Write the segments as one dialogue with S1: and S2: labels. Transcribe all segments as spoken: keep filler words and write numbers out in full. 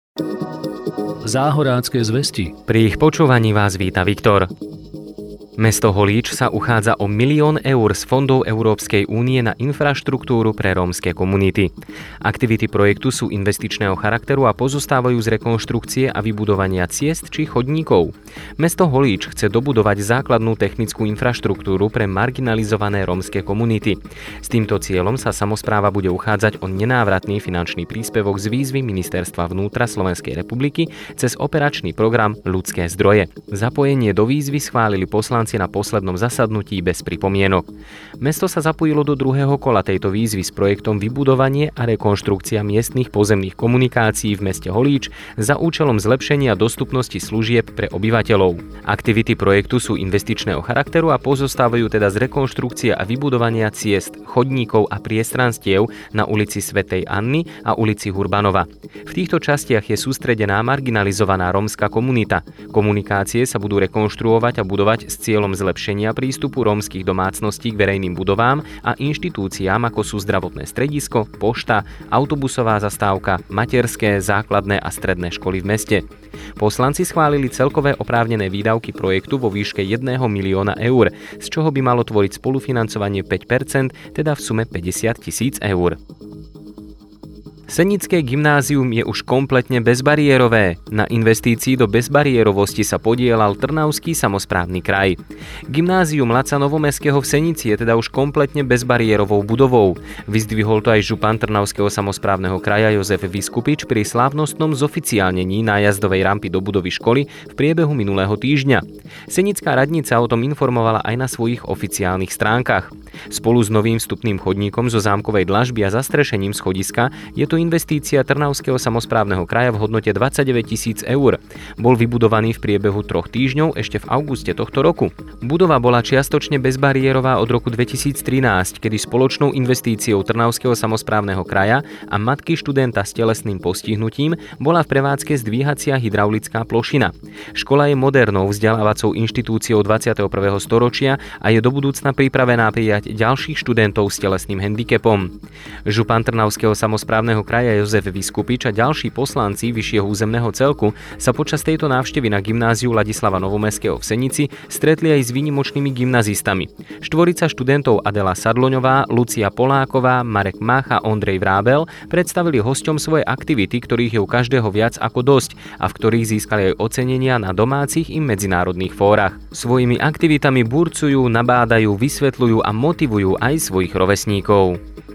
S1: Záhorácké zvesti.
S2: Pri ich počúvaní vás víta Viktor. Mesto Holíč sa uchádza o milión eur z fondov Európskej únie na infraštruktúru pre rómske komunity. Aktivity projektu sú investičného charakteru a pozostávajú z rekonštrukcie a vybudovania ciest či chodníkov. Mesto Holíč chce dobudovať základnú technickú infraštruktúru pre marginalizované rómske komunity. S týmto cieľom sa samospráva bude uchádzať o nenávratný finančný príspevok z výzvy Ministerstva vnútra Slovenskej republiky cez operačný program Ľudské zdroje. Zapojenie do výzvy schválili poslanci na poslednom zasadnutí bez pripomienok. Mesto sa zapojilo do druhého kola tejto výzvy s projektom vybudovanie a rekonštrukcia miestnych pozemných komunikácií v meste Holíč za účelom zlepšenia dostupnosti služieb pre obyvateľov. Aktivity projektu sú investičného charakteru a pozostávajú teda z rekonštrukcie a vybudovania ciest, chodníkov a priestranstiev na ulici Svätej Anny a ulici Hurbanova. V týchto častiach je sústredená marginalizovaná rómska komunita. Komunikácie sa budú rekonštruovať a budovať s cieľom zlepšenia prístupu rómskych domácností k verejným budovám a inštitúciám, ako sú zdravotné stredisko, pošta, autobusová zastávka, materské, základné a stredné školy v meste. Poslanci schválili celkové oprávnené výdavky projektu vo výške jedného milióna eur, z čoho by malo tvoriť spolufinancovanie päť percent, teda v sume päťdesiat tisíc eur. Senické gymnázium je už kompletne bezbariérové. Na investícii do bezbariérovosti sa podieľal Trnavský samosprávny kraj. Gymnázium Laca Novomestského v Senici je teda už kompletne bezbariérovou budovou. Vyzdvihol to aj župan Trnavského samosprávneho kraja Jozef Viskupič pri slávnostnom zoficiálnení nájazdovej rampy do budovy školy v priebehu minulého týždňa. Senická radnica o tom informovala aj na svojich oficiálnych stránkach. Spolu s novým vstupným chodníkom zo zámkovej dlažby a zastrešením schodiska je to investícia Trnavského samosprávneho kraja v hodnote dvadsaťdeväť tisíc eur. Bol vybudovaný v priebehu troch týždňov ešte v auguste tohto roku. Budova bola čiastočne bezbariérová od roku dvetisíctrinásť, kedy spoločnou investíciou Trnavského samosprávneho kraja a matky študenta s telesným postihnutím bola v prevádzke zdvíhacia hydraulická plošina. Škola je modernou vzdelávacou inštitúciou dvadsiateho prvého storočia a je do budúcna pripravená prijať ďalších študentov s telesným handicapom. Župan Trnavského samosprávneho kraja Jozef Viskupič a ďalší poslanci vyššieho územného celku sa počas tejto návštevy na gymnáziu Ladislava Novomestského v Senici stretli aj s výnimočnými gymnazistami. Štvorica študentov Adela Sadloňová, Lucia Poláková, Marek Mach a Ondrej Vrábel predstavili hosťom svoje aktivity, ktorých je u každého viac ako dosť a v ktorých získali aj ocenenia na domácich i medzinárodných fórach. Svojimi aktivitami burcujú, nabádajú, vysvetľujú a motivujú aj svojich rovesníkov.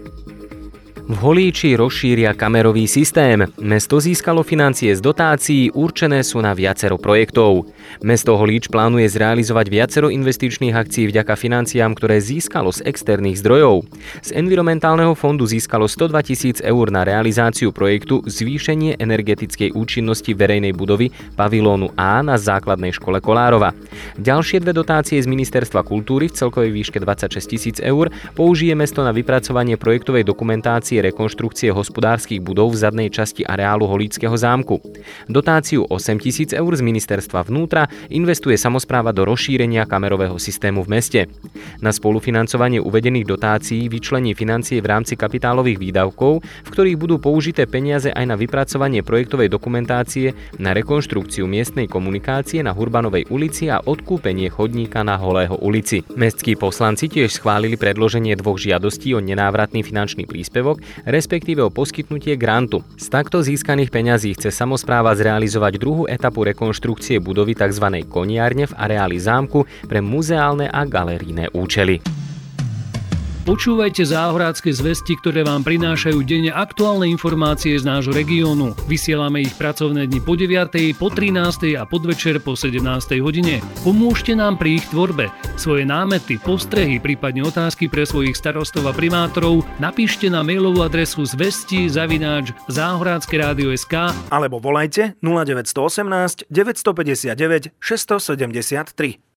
S2: V Holíči rozšíria kamerový systém. Mesto získalo financie z dotácií, určené sú na viacero projektov. Mesto Holíč plánuje zrealizovať viacero investičných akcií vďaka financiám, ktoré získalo z externých zdrojov. Z environmentálneho fondu získalo stodva tisíc eur na realizáciu projektu Zvýšenie energetickej účinnosti verejnej budovy pavilónu A na základnej škole Kolárova. Ďalšie dve dotácie z Ministerstva kultúry v celkovej výške dvadsaťšesť tisíc eur použije mesto na vypracovanie projektovej dokumentácie rekonštrukcie hospodárskych budov v zadnej časti areálu Holíčskeho zámku. Dotáciu osem tisíc eur z Ministerstva vnútra investuje samospráva do rozšírenia kamerového systému v meste. Na spolufinancovanie uvedených dotácií vyčlení financie v rámci kapitálových výdavkov, v ktorých budú použité peniaze aj na vypracovanie projektovej dokumentácie na rekonštrukciu miestnej komunikácie na Hurbanovej ulici a odkúpenie chodníka na Holého ulici. Mestskí poslanci tiež schválili predloženie dvoch žiadostí o nenávratný finančný príspevok, respektíve o poskytnutie grantu. Z takto získaných peňazí chce samospráva zrealizovať druhú etapu rekonštrukcie budovy tzv. Koniárne v areáli zámku pre muzeálne a galerijné účely.
S1: Počúvajte Záhorácké zvesti, ktoré vám prinášajú denne aktuálne informácie z nášho regiónu. Vysielame ich pracovné dni po deviatej, po trinástej a podvečer po sedemnástej hodine. Pomôžte nám pri ich tvorbe. Svoje námety, postrehy, prípadne otázky pre svojich starostov a primátorov napíšte na mailovú adresu zvesti zavináč záhorácké rádio bodka es ká
S3: alebo volajte nula deväť jedna osem deväť päť deväť šesť sedem tri.